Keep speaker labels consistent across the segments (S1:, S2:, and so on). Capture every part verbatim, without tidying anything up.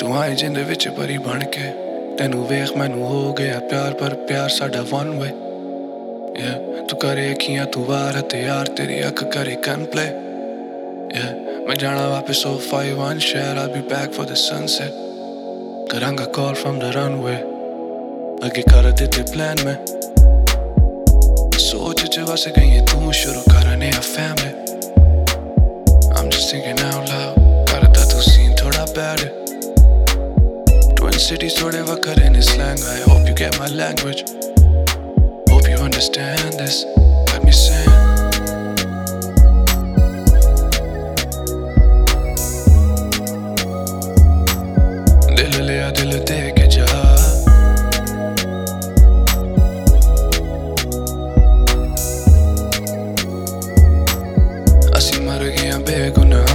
S1: तू आई जिंदे विच परी बन के तेनू वेख मैनू हो गया प्यार पर प्यार साडा वन वे yeah. तू करे अखियां तू वार ते यार तेरी अख करे गन प्ले yeah. मैं जाना वापस ओ फाइव वन शहर I'll be back for the sunset करांगा call from the runway अगे कर देते प्लान में सोच च वस गई तू शुरू करने आ family I'm just thinking out loud करता तू सीन थोड़ा bad Twin cities थोड़े वक्र in slang I hope you get my language Hope you understand this Let me sing दिल लिया दिल दे के जा असी मर गए बेगुनाह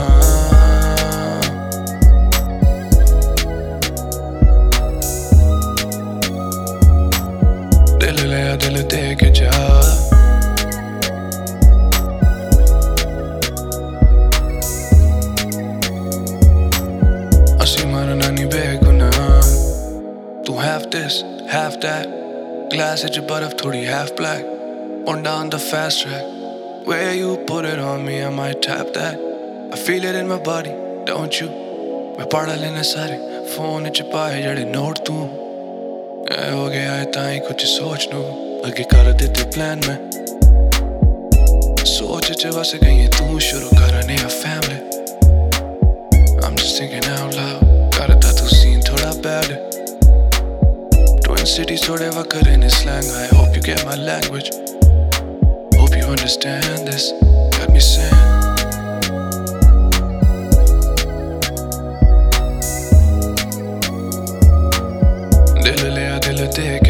S1: दिल लिया दिल दे के जा असी मरना नहीं बेगुनाह तू half this, half that glass at your butt of थोड़ी half black on down the fast track where you put it on me I might tap that I feel it in my body, don't you मैं पढ़ा लेने सारे phone च पाए जड़े note तू ऐ हो गया है ताई कुछ सोच नू अगे कर देते प्लान में सोच च वस गई तू शुरू करने आ family I'm just thinking out loud करता तू सीन थोड़ा bad Twin cities थोड़े वक्र in slang I hope you get my language Hope you understand this Let me sing दिल लिया दिल दे